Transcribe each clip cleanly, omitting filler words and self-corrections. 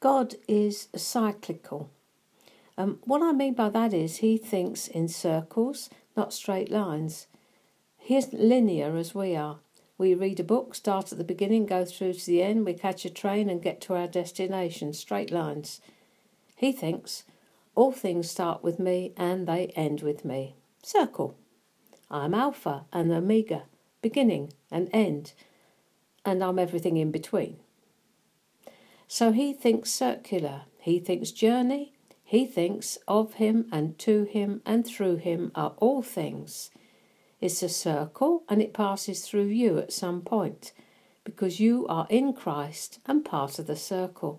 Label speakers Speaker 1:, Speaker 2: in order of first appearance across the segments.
Speaker 1: God is cyclical. What I mean by that is he thinks in circles, not straight lines. He isn't linear as we are. We read a book, start at the beginning, go through to the end, we catch a train and get to our destination, straight lines. He thinks, all things start with me and they end with me. Circle. I'm Alpha and Omega, beginning and end, and I'm everything in between. So he thinks circular, he thinks journey, he thinks of him and to him and through him are all things. It's a circle and it passes through you at some point because you are in Christ and part of the circle.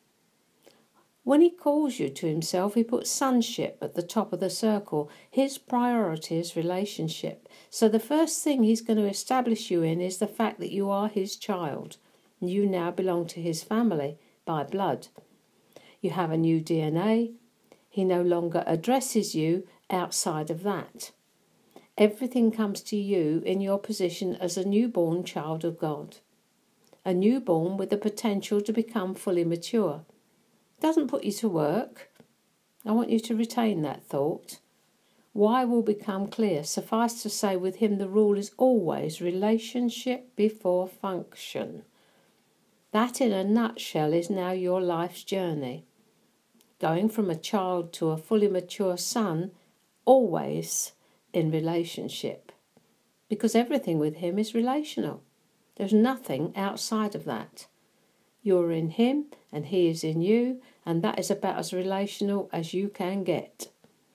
Speaker 1: When he calls you to himself, he puts sonship at the top of the circle. His priority is relationship. So the first thing he's going to establish you in is the fact that you are his child. You now belong to his family by blood. You have a new DNA. He no longer addresses you outside of that. Everything comes to you in your position as a newborn child of God. A newborn with the potential to become fully mature. Doesn't put you to work. I want you to retain that thought. Why will become clear. Suffice to say, with him the rule is always relationship before function. That in a nutshell is now your life's journey. Going from a child to a fully mature son, always in relationship. Because everything with him is relational. There's nothing outside of that. You're in him and he is in you, and that is about as relational as you can get.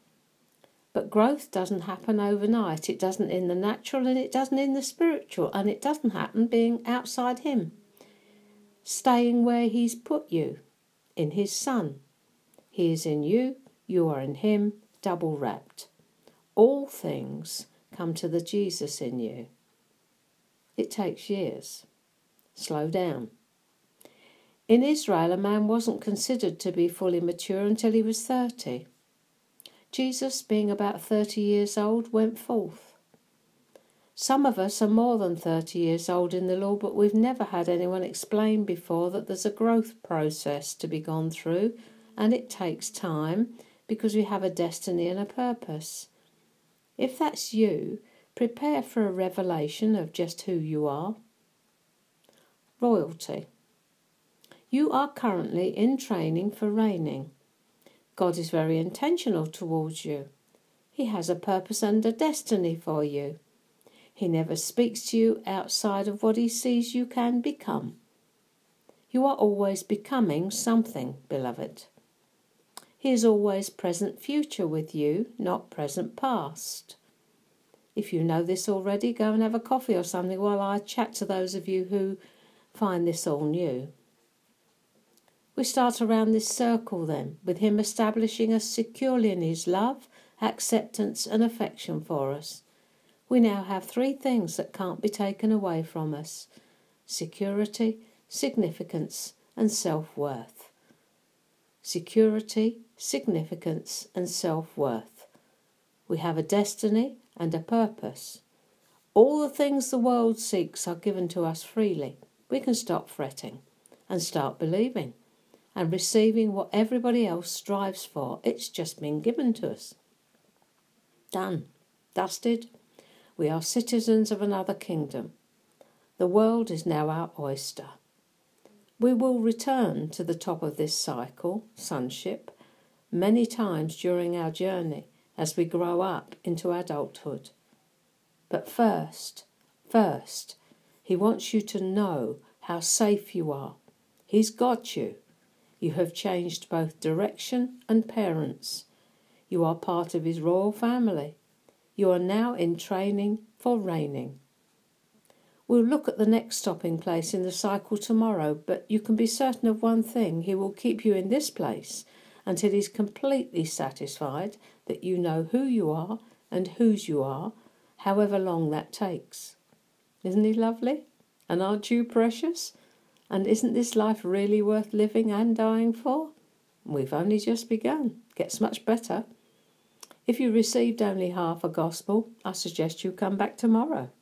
Speaker 1: But growth doesn't happen overnight. It doesn't in the natural and it doesn't in the spiritual, and it doesn't happen being outside him. Staying where he's put you, in his Son. He is in you, you are in him, double wrapped. All things come to the Jesus in you. It takes years. Slow down. In Israel, a man wasn't considered to be fully mature until he was 30. Jesus, being about 30 years old, went forth. Some of us are more than 30 years old in the Lord, but we've never had anyone explain before that there's a growth process to be gone through, and it takes time because we have a destiny and a purpose. If that's you, prepare for a revelation of just who you are. Royalty. You are currently in training for reigning. God is very intentional towards you. He has a purpose and a destiny for you. He never speaks to you outside of what he sees you can become. You are always becoming something, beloved. He is always present future with you, not present past. If you know this already, go and have a coffee or something while I chat to those of you who find this all new. We start around this circle then, with him establishing us securely in his love, acceptance and affection for us. We now have three things that can't be taken away from us: security, significance and self-worth. Security, significance and self-worth. We have a destiny and a purpose. All the things the world seeks are given to us freely. We can stop fretting and start believing and receiving what everybody else strives for. It's just been given to us. Done. Dusted. We are citizens of another kingdom. The world is now our oyster. We will return to the top of this cycle, sonship, many times during our journey as we grow up into adulthood. But first, he wants you to know how safe you are. He's got you. You have changed both direction and parents. You are part of his royal family. You are now in training for reigning. We'll look at the next stopping place in the cycle tomorrow, but you can be certain of one thing: he will keep you in this place until he's completely satisfied that you know who you are and whose you are, however long that takes. Isn't he lovely? And aren't you precious? And isn't this life really worth living and dying for? We've only just begun. Gets much better. If you received only half a gospel, I suggest you come back tomorrow.